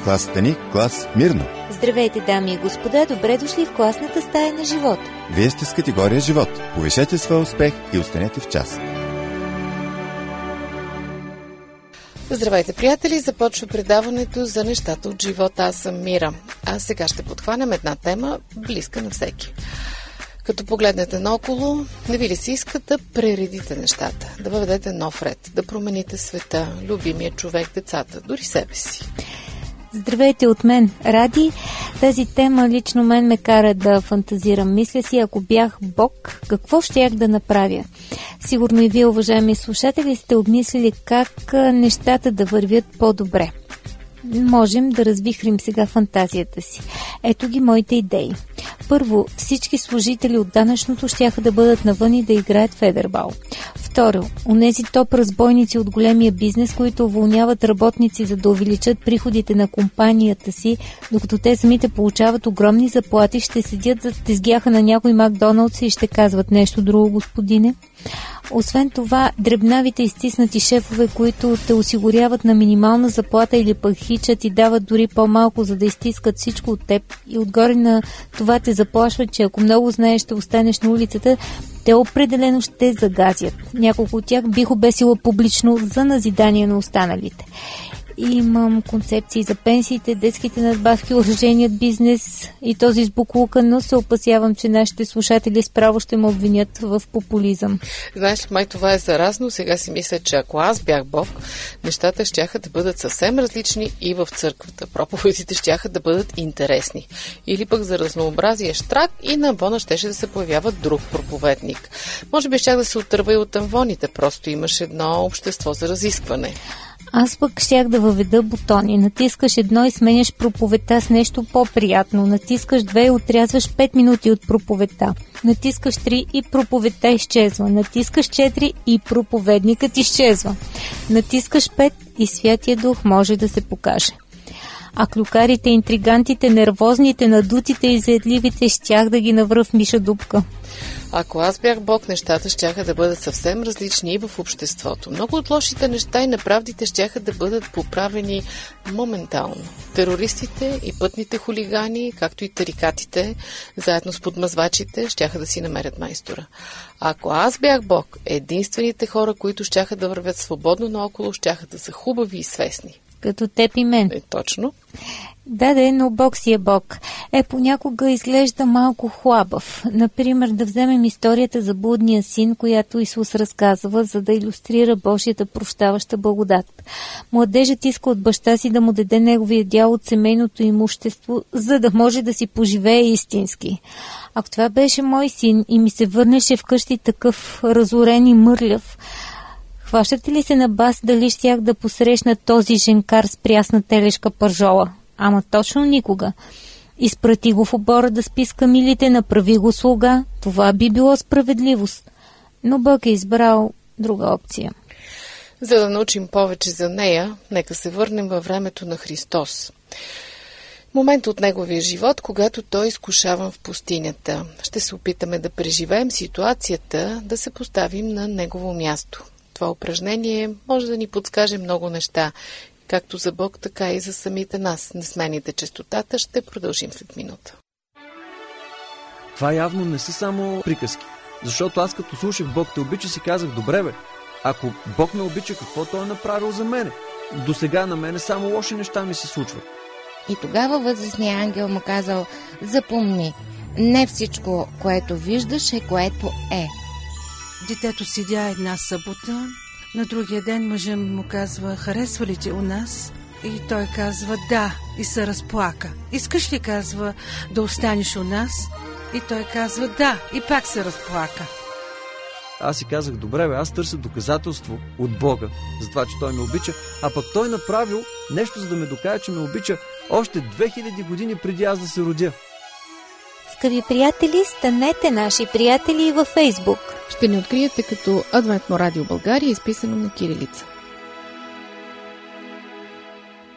Класата ни – клас Мирно. Здравейте, дами и господа, добре дошли в класната стая на живот. Вие сте с категория живот. Повишете своя успех и останете в час. Здравейте, приятели! Започва предаването за нещата от живота. Аз съм Мира. А сега ще подхванем една тема, близка на всеки. Като погледнете наоколо, не ви ли се иска да прередите нещата, да въведете нов ред, да промените света, любимия човек, децата, дори себе си? Здравейте от мен, Ради. Тази тема лично мен ме кара да фантазирам. Мисля си, ако бях Бог, какво щях да направя? Сигурно и вие, уважаеми слушатели, сте обмислили как нещата да вървят по-добре. Можем да развихрим сега фантазията си. Ето ги моите идеи. Първо, всички служители от данъчното щяха да бъдат навън и да играят федербал. Второ, онези топ разбойници от големия бизнес, които уволняват работници, за да увеличат приходите на компанията си, докато те самите получават огромни заплати, ще седят зад тезгяха на някой Макдоналдс и ще казват нещо друго, господине. Освен това, дребнавите изтиснати шефове, които те осигуряват на минимална заплата или пък хичат и дават дори по-малко, за да изтискат всичко от теб и отгоре на това те заплашват, че ако много знаеш, ще останеш на улицата, те определено ще загазят. Няколко от тях бих обесила публично за назидание на останалите. Имам концепции за пенсиите, детските надбавки, оръжейният бизнес и този с буклука, но се опасявам, че нашите слушатели справо ще ме обвинят в популизъм. Знаеш ли, май това е заразно. Сега си мисля, че ако аз бях Бог, нещата щяха да бъдат съвсем различни и в църквата. Проповедите щяха да бъдат интересни. Или пък за разнообразие штрак и на амвона щеше да се появява друг проповедник. Може би щях да се отърва и от амвоните. Просто имаш едно общество за разискване. Аз пък щях да въведа бутони. Натискаш едно и сменяш проповедта с нещо по-приятно. Натискаш 2 и отрязваш 5 минути от проповедта. Натискаш 3 и проповедта изчезва. Натискаш 4 и проповедникът изчезва. Натискаш 5 и Святия Дух може да се покаже. А клюкарите, интригантите, нервозните, надутите и заедливите щях да ги навра в миша дупка. Ако аз бях Бог, нещата щяха да бъдат съвсем различни и в обществото. Много от лошите неща и неправдите щяха да бъдат поправени моментално. Терористите и пътните хулигани, както и тарикатите, заедно с подмазвачите, щяха да си намерят майстора. Ако аз бях Бог, единствените хора, които щяха да вървят свободно наоколо, щяха да са хубави и свестни. Като теб и мен. Точно. Да, но Бог си е Бог. Понякога изглежда малко хлабав. Например, да вземем историята за блудния син, която Исус разказва, за да илюстрира Божията прощаваща благодат. Младежът иска от баща си да му даде неговия дял от семейното имущество, за да може да си поживее истински. Ако това беше мой син и ми се върнеше вкъщи такъв разорен и мърляв, хващате ли се на бас дали щях да посрещна този женкар с прясна телешка пържола? Ама точно никога. Изпрати го в обора да спи с камилите, направи го слуга. Това би било справедливост. Но Бог е избрал друга опция. За да научим повече за нея, нека се върнем във времето на Христос. Момент от неговия живот, когато той е изкушаван в пустинята. Ще се опитаме да преживеем ситуацията, да се поставим на негово място. Това упражнение може да ни подскаже много неща, както за Бог, така и за самите нас. Не смените честотата, ще продължим след минута. Това явно не са само приказки, защото аз като слушах Бог те обича си казах, добре бе, ако Бог ме обича, какво той е направил за мене? До сега на мене само лоши неща ми се случват. И тогава възрастният ангел му казал, запомни, не всичко, което виждаш е което е. Детето седя една събота, на другия ден мъжът му казва, харесва ли ти у нас? И той казва, да, и се разплака. Искаш ли, казва, да останеш у нас? И той казва, да, и пак се разплака. Аз си казах, добре бе, аз търся доказателство от Бога за това, че той ме обича, а пък той направил нещо, за да ме докаже, че ме обича още 2000 години преди аз да се родя. Скъпи приятели, станете наши приятели и във Фейсбук. Ще ни откриете като Адвентно радио България, изписано на кирилица.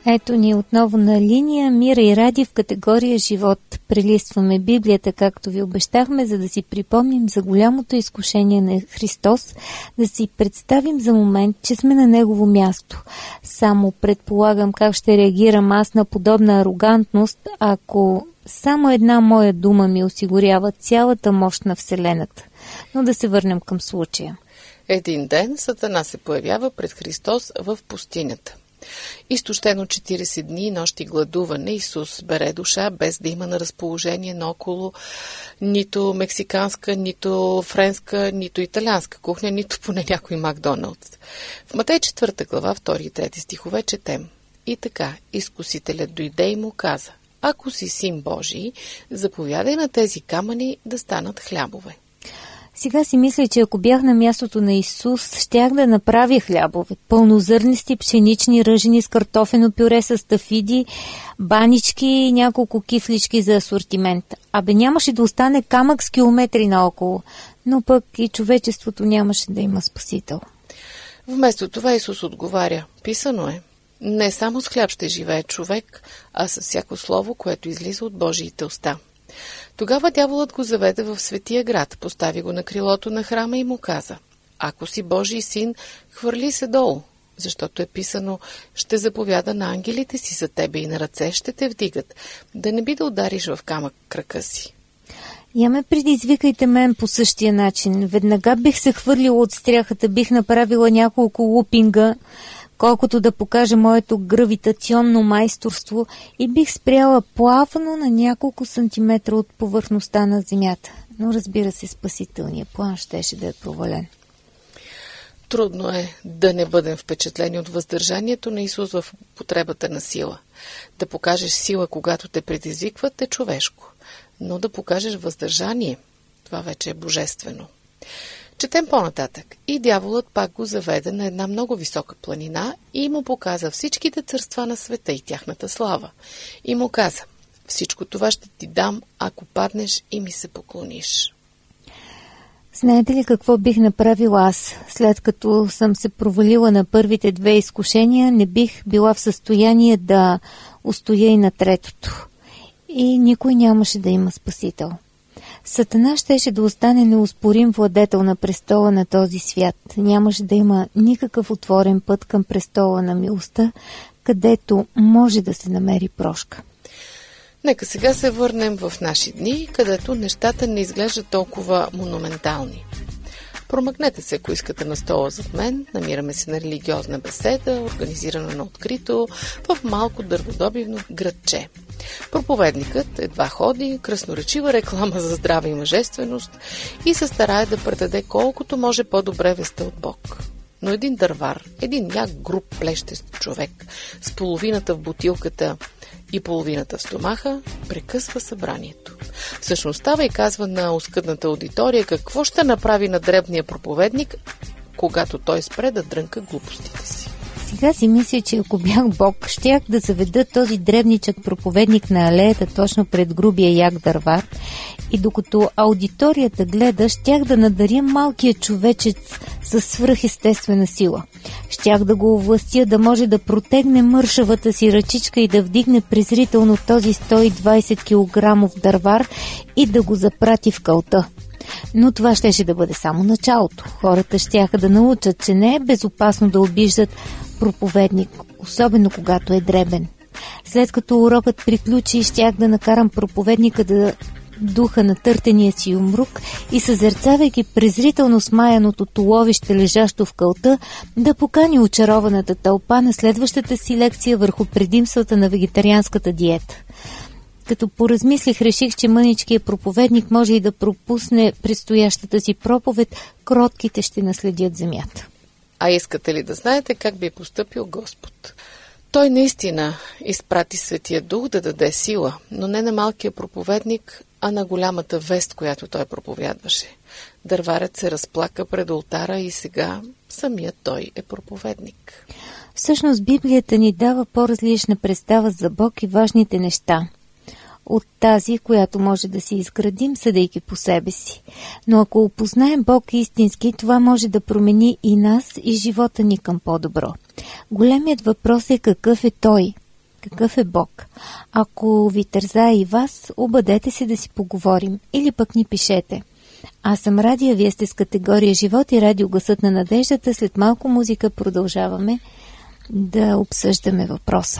Ето ни отново на линия Мира и Ради в категория живот. Прелистваме Библията, както ви обещахме, за да си припомним за голямото изкушение на Христос, да си представим за момент, че сме на Негово място. Само предполагам как ще реагирам аз на подобна арогантност, ако само една моя дума ми осигурява цялата мощ на Вселената. Но да се върнем към случая. Един ден Сатана се появява пред Христос в пустинята. Изтощено 40 дни и нощи гладуване, Исус бере душа, без да има на разположение наоколо нито мексиканска, нито френска, нито италианска кухня, нито поне някой Макдоналдс. В Матей 4 глава, 2 и 3 стихове четем: И така, изкусителят дойде и му каза: Ако си син Божий, заповядай на тези камъни да станат хлябове. Сега си мисля, че ако бях на мястото на Исус, щях да направя хлябове. Пълнозърнести, пшенични, ръжени с картофено пюре, с стафиди, банички и няколко кифлички за асортимент. Абе нямаше да остане камък с километри наоколо, но пък и човечеството нямаше да има спасител. Вместо това Исус отговаря: Писано е, не само с хляб ще живее човек, а с всяко слово, което излиза от Божиите уста. Тогава дяволът го заведе в Светия град, постави го на крилото на храма и му каза: Ако си Божий син, хвърли се долу, защото е писано: Ще заповяда на ангелите си за тебе и на ръце ще те вдигат, да не би да удариш в камък крака си. Я ме предизвикайте мен по същия начин. Веднага бих се хвърлила от стряхата, бих направила няколко лупинга, колкото да покаже моето гравитационно майсторство, и бих спряла плавно на няколко сантиметра от повърхността на земята. Но разбира се, спасителният план щеше да е провален. Трудно е да не бъдем впечатлени от въздържанието на Исус в потребата на сила. Да покажеш сила, когато те предизвикват, е човешко. Но да покажеш въздържание, това вече е божествено. Четем по-нататък. И дяволът пак го заведе на една много висока планина и му показа всичките царства на света и тяхната слава. И му каза: Всичко това ще ти дам, ако паднеш и ми се поклониш. Знаете ли какво бих направила аз? След като съм се провалила на първите две изкушения, не бих била в състояние да устоя и на третото. И никой нямаше да има спасител. Сатана щеше да остане неоспорим владетел на престола на този свят. Нямаше да има никакъв отворен път към престола на милостта, където може да се намери прошка. Нека сега се върнем в наши дни, където нещата не изглеждат толкова монументални. Промъкнете се, ако искате, на стола зад мен. Намираме се на религиозна беседа, организирана на открито в малко дърводобивно градче. Проповедникът едва ходи, красноречива реклама за здраве и мъжественост и се старае да предаде колкото може по-добре вестта от Бог. Но един дървар, един як груб плещещ човек с половината в бутилката и половината в стомаха, прекъсва събранието. Всъщност става и казва на оскъдната аудитория какво ще направи на дребния проповедник, когато той спре да дрънка глупостите си. Сега си мисля, че ако бях Бог, щях да заведа този дребничък проповедник на алеята точно пред грубия як дървар и докато аудиторията гледа, щях да надаря малкия човечец със свръхестествена сила. Щях да го овластя да може да протегне мършавата си ръчичка и да вдигне презрително този 120 кг дървар и да го запрати в кълта. Но това щеше да бъде само началото. Хората щяха да научат, че не е безопасно да обиждат проповедник, особено когато е дребен. След като урокът приключи, щях да накарам проповедника да духа на търтения си юмрук и съзерцавайки презрително смаяното туловище, лежащо в кълта, да покани очарованата тълпа на следващата си лекция върху предимствата на вегетарианската диета. Като поразмислих, реших, че мъничкият проповедник може и да пропусне предстоящата си проповед, кротките ще наследят земята. А искате ли да знаете как би постъпил Господ? Той наистина изпрати Светия Дух да даде сила, но не на малкия проповедник, а на голямата вест, която той проповядваше. Дърварят се разплака пред олтара и сега самият той е проповедник. Всъщност Библията ни дава по-различна представа за Бог и важните неща от тази, която може да си изградим, съдейки по себе си. Но ако опознаем Бог истински, това може да промени и нас, и живота ни към по-добро. Големият въпрос е какъв е Той. Какъв е Бог? Ако ви тързае и вас, обадете се да си поговорим или пък ни пишете. Аз съм Радия, вие сте с категория Живот и Радио Гласът на надеждата. След малко музика продължаваме да обсъждаме въпроса.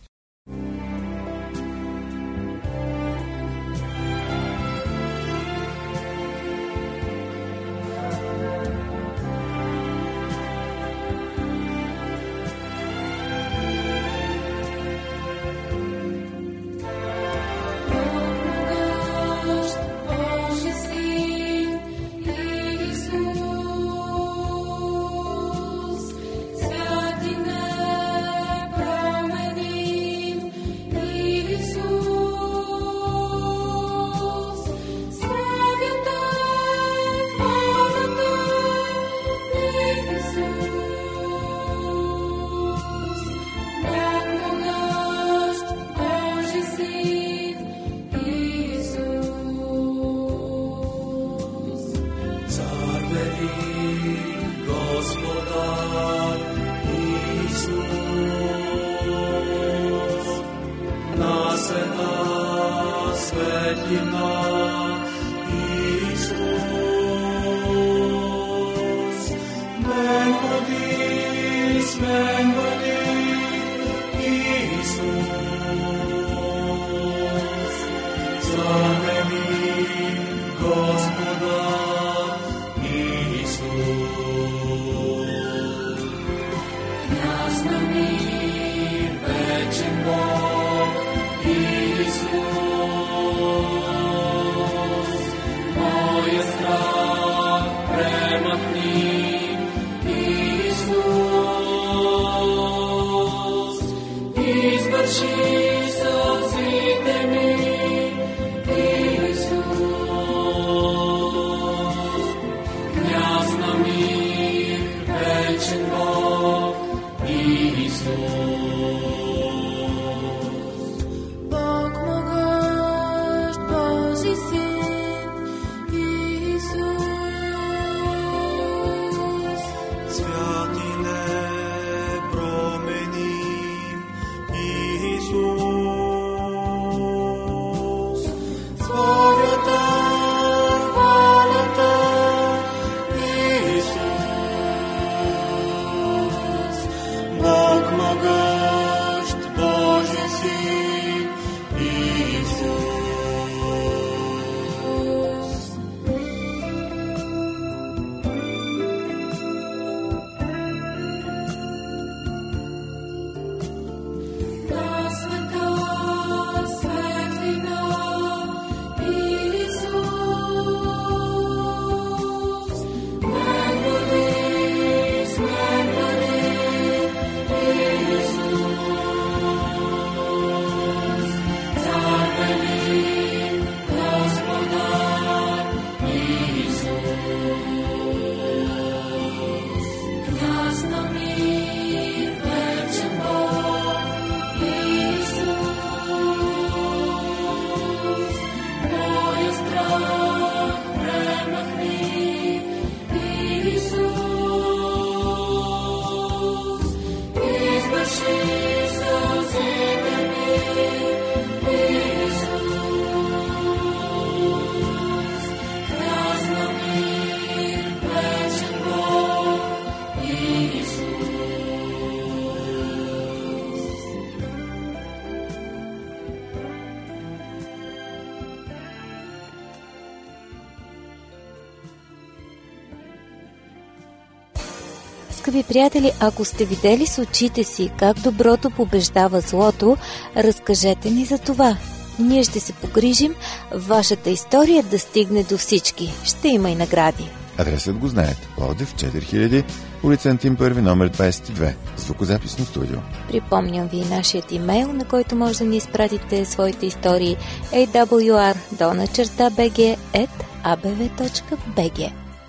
Скъпи приятели, ако сте видели с очите си как доброто побеждава злото, разкажете ни за това. Ние ще се погрижим вашата история да стигне до всички. Ще има и награди. Адресът го знаете. Пловдив 4000, улица Антим 1, номер 22. Звукозаписно студио. Припомням ви нашият имейл, на който може да ни изпратите своите истории awr.bg@abv.bg.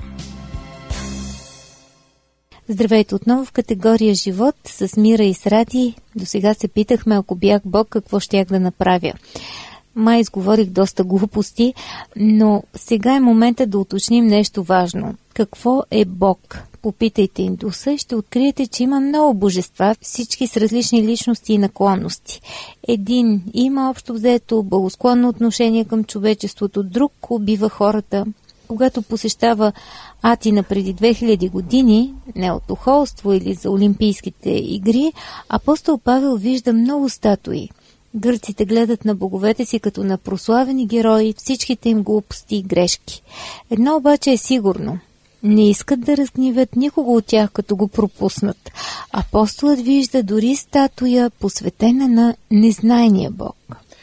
Здравейте отново в категория Живот с Мира и с Ради. До сега се питахме, ако бях Бог, какво щях да направя. Май изговорих доста глупости, но сега е момента да уточним нещо важно. Какво е Бог? попитайте индуса и ще откриете, че има много божества, всички с различни личности и наклонности. Един има общо взето благосклонно отношение към човечеството, друг убива хората. Когато посещава Атина преди 2000 години, не от охолство или за Олимпийските игри, апостол Павел вижда много статуи. Гърците гледат на боговете си като на прославени герои, всичките им глупости и грешки. Едно обаче е сигурно. Не искат да разгневят никого от тях, като го пропуснат. Апостолът вижда дори статуя, посветена на незнайния Бог.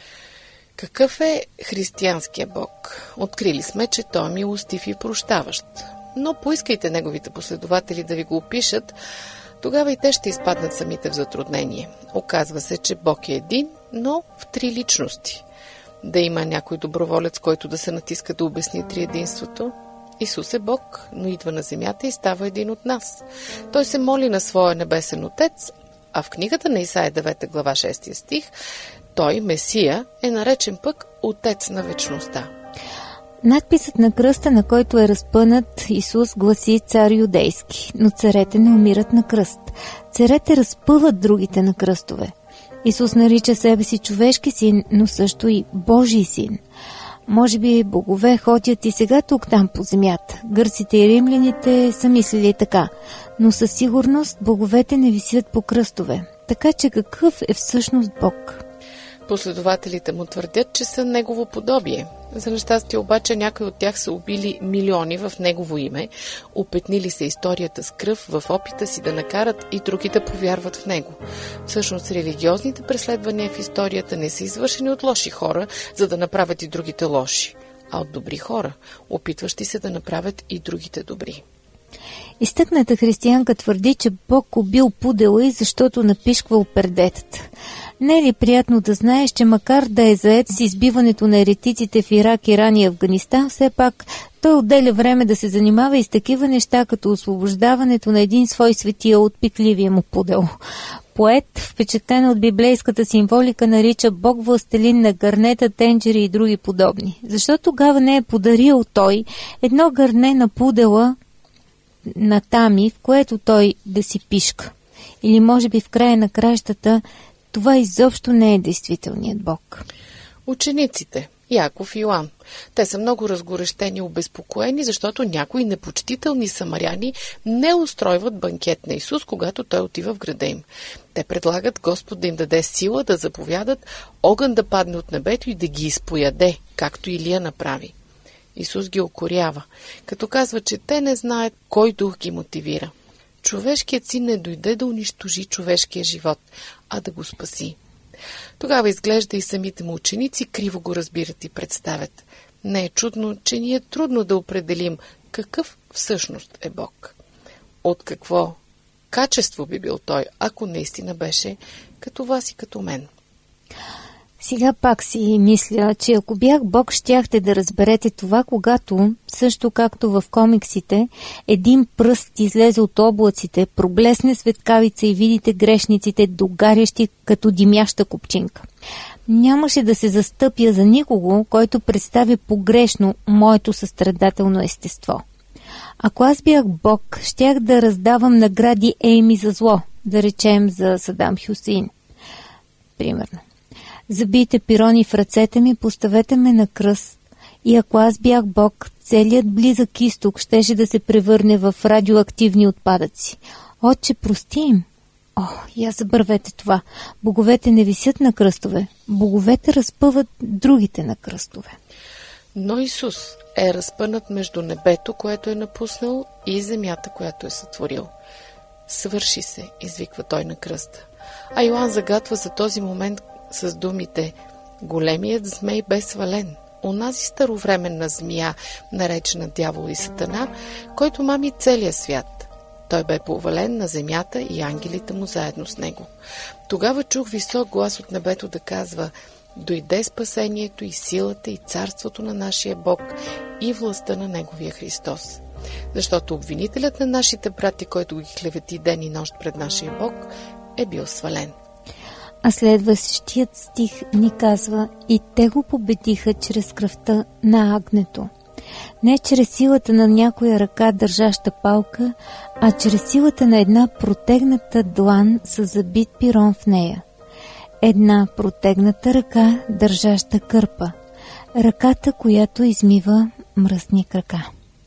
Какъв е християнския Бог? Открили сме, че той е милостив и прощаващ. Но поискайте неговите последователи да ви го опишат, тогава и те ще изпаднат самите в затруднение. Оказва се, че Бог е един, но в три личности. Да има някой доброволец, който да се натиска да обясни триединството. Исус е Бог, но идва на земята и става един от нас. Той се моли на своя небесен Отец, а в книгата на Исаия 9 глава 6 стих той, Месия, е наречен пък Отец на вечността. Надписът на кръста, на който е разпънат Исус, гласи цар юдейски, но царете не умират на кръст. Царете разпъват другите на кръстове. Исус нарича себе си човешки син, но също и Божий син. Може би богове ходят и сега тук-там по земята. Гърците и римляните са мислили така, но със сигурност боговете не висят по кръстове. Така че какъв е всъщност Бог? Последователите му твърдят, че са негово подобие. За нещастие обаче някои от тях са убили милиони в негово име, опетнили се историята с кръв в опита си да накарат и други да повярват в него. Всъщност религиозните преследвания в историята не са извършени от лоши хора, за да направят и другите лоши, а от добри хора, опитващи се да направят и другите добри. Изтъкната християнка твърди, че Бог убил пудела и защото напишквал пердетата. Не е ли приятно да знаеш, че макар да е заед с избиването на еретиците в Ирак, Иран и Афганистан, все пак той отделя време да се занимава и с такива неща, като освобождаването на един свой светия от пикливия му пудел. Поет, впечатлен от библейската символика, нарича Бог властелин на гърнета, тенджери и други подобни. Защо тогава не е подарил той едно гърне на пудела на Тами, в което той да си пишка? Или може би в края на кращата това изобщо не е действителният Бог? Учениците Яков и Йоан. Те са много разгорещени и обезпокоени, защото някои непочтителни самаряни не устройват банкет на Исус, когато той отива в града им. Те предлагат Господ да им даде сила да заповядат огън да падне от небето и да ги изпояде, както Илия направи. Исус ги укорява, като казва, че те не знаят кой дух ги мотивира. Човешкият син не дойде да унищожи човешкия живот, а да го спаси. Тогава изглежда и самите му ученици криво го разбират и представят. Не е чудно, че ни е трудно да определим какъв всъщност е Бог. От какво качество би бил той, ако наистина беше като вас и като мен? Сега пак си мисля, че ако бях Бог, щяхте да разберете това, когато, също както в комиксите, един пръст излезе от облаците, проблесне светкавица и видите грешниците догарящи като димяща купчинка. Нямаше да се застъпя за никого, който представи погрешно моето състрадателно естество. Ако аз бях Бог, щях да раздавам награди Ейми за зло, да речем за Садам Хюсейн. Примерно. Забийте пирони в ръцете ми, поставете ме на кръст. И ако аз бях Бог, целият близък изток щеше да се превърне в радиоактивни отпадъци. Отче, прости им. Я забървете това. Боговете не висят на кръстове. Боговете разпъват другите на кръстове. Но Исус е разпънат между небето, което е напуснал, и земята, която е сътворил. Свърши се, извиква той на кръста. А Йоан загатва за този момент с думите: големият змей бе свален, онази старовременна змия, наречена дявол и сатана, който мами целия свят. Той бе повален на земята и ангелите му заедно с него. Тогава чух висок глас от небето да казва: дойде спасението и силата и царството на нашия Бог и властта на Неговия Христос. Защото обвинителят на нашите брати, който ги клевети ден и нощ пред нашия Бог, е бил свален. А следващият стих ни казва: и те го победиха чрез кръвта на агнето. Не чрез силата на някоя ръка, държаща палка, а чрез силата на една протегната длан с забит пирон в нея. Една протегната ръка, държаща кърпа. Ръката, която измива мръсни крака.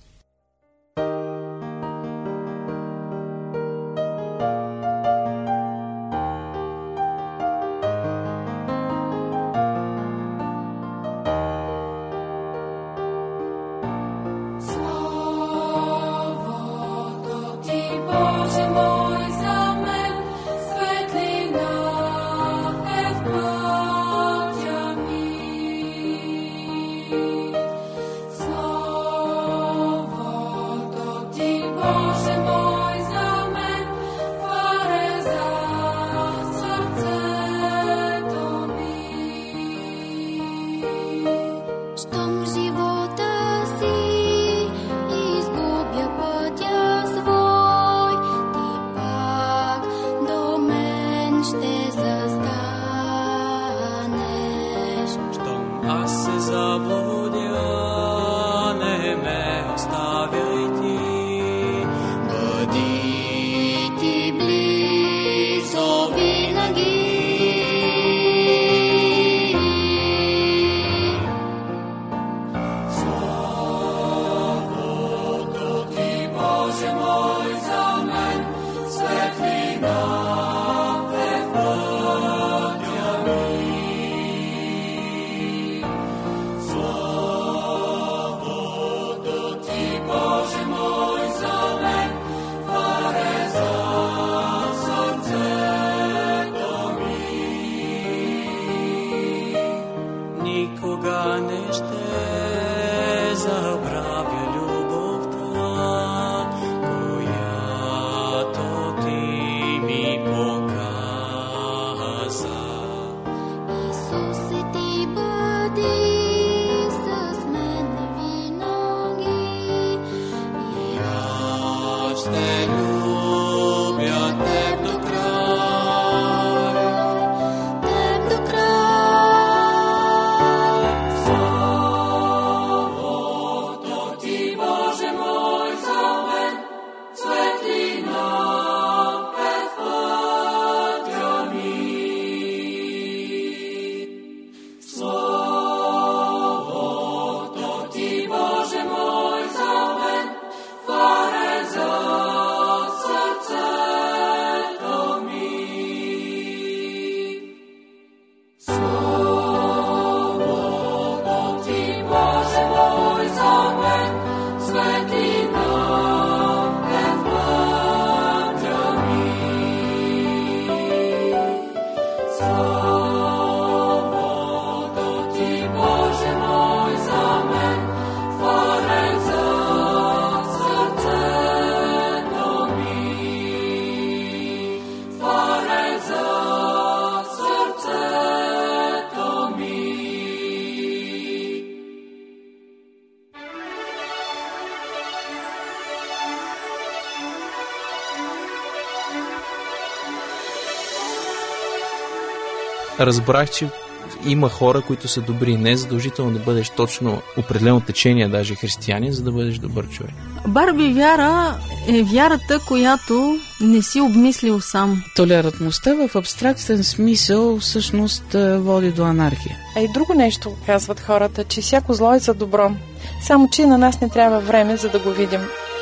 Разбрах, че има хора, които са добри. Не е задължително да бъдеш точно определено течение, даже християнин, за да бъдеш добър човек. Барби вяра е вярата, която не си обмислил сам. Толерантността в абстрактен смисъл всъщност води до анархия. А и друго нещо казват хората, че всяко зло е за добро. Само че на нас не трябва време, за да го видим.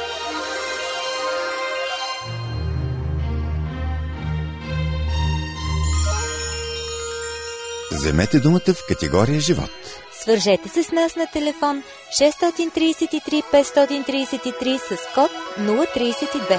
Вземете думата в категория живот. Свържете се с нас на телефон 633 533 с код 032.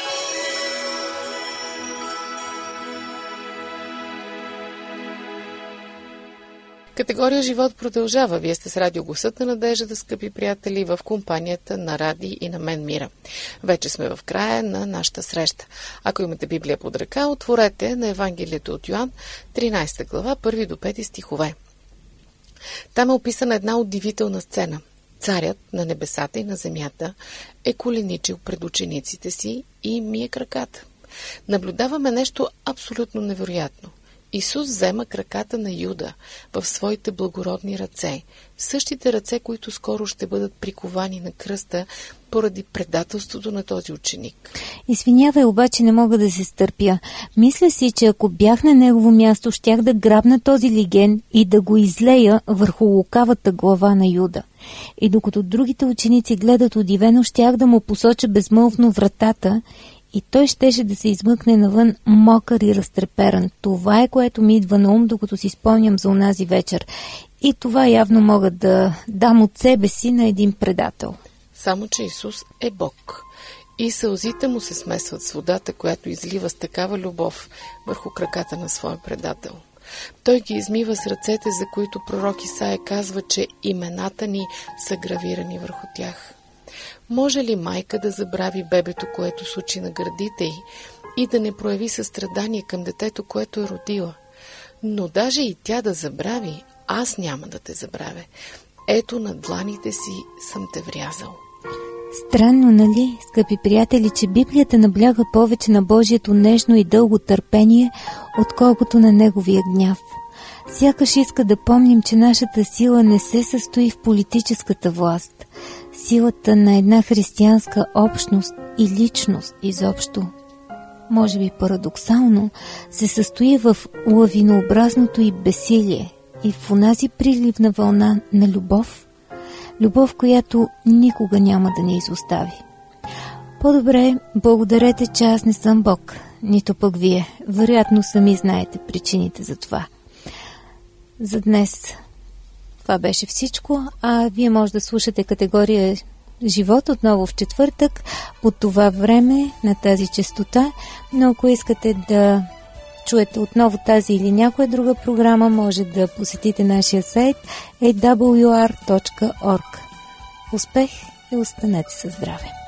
Категория живот продължава. Вие сте с радио Гласът на надеждата, скъпи приятели, в компанията на Ради и на мен Мира. Вече сме в края на нашата среща. Ако имате Библия под ръка, отворете на Евангелието от Йоан, 13 глава, 1 до 5 стихове. Там е описана една удивителна сцена. Царят на небесата и на земята е коленичил пред учениците си и мие краката. Наблюдаваме нещо абсолютно невероятно. Исус взема краката на Юда в своите благородни ръце, същите ръце, които скоро ще бъдат приковани на кръста поради предателството на този ученик. Извинявай, обаче не мога да се стърпя. Мисля си, че ако бях на негово място, щях да грабна този леген и да го излея върху лукавата глава на Юда. И докато другите ученици гледат удивено, щях да му посоча безмълвно вратата и той щеше да се измъкне навън мокър и разтреперан. Това е, което ми идва на ум, докато си спомням за онази вечер. И това явно мога да дам от себе си на един предател. Само че Исус е Бог и сълзите му се смесват с водата, която излива с такава любов върху краката на своя предател. Той ги измива с ръцете, за които пророк Исаия казва, че имената ни са гравирани върху тях. Може ли майка да забрави бебето, което сучи на гърдите й, и да не прояви състрадание към детето, което е родила? Но даже и тя да забрави, аз няма да те забравя. Ето на дланите си съм те врязал. Странно, нали, скъпи приятели, че Библията набляга повече на Божието нежно и дълго търпение, отколкото на Неговия гняв. Сякаш иска да помним, че нашата сила не се състои в политическата власт. Силата на една християнска общност и личност изобщо, може би парадоксално, се състои в лавинообразното и безсилие и в онази приливна вълна на любов, любов, която никога няма да ни изостави. По-добре благодарете, че аз не съм Бог, нито пък вие. Вероятно сами знаете причините за това. За днес това беше всичко, а вие може да слушате категория Живот отново в четвъртък по това време на тази честота, но ако искате да чуете отново тази или някоя друга програма, може да посетите нашия сайт awr.org. Успех и останете със здраве!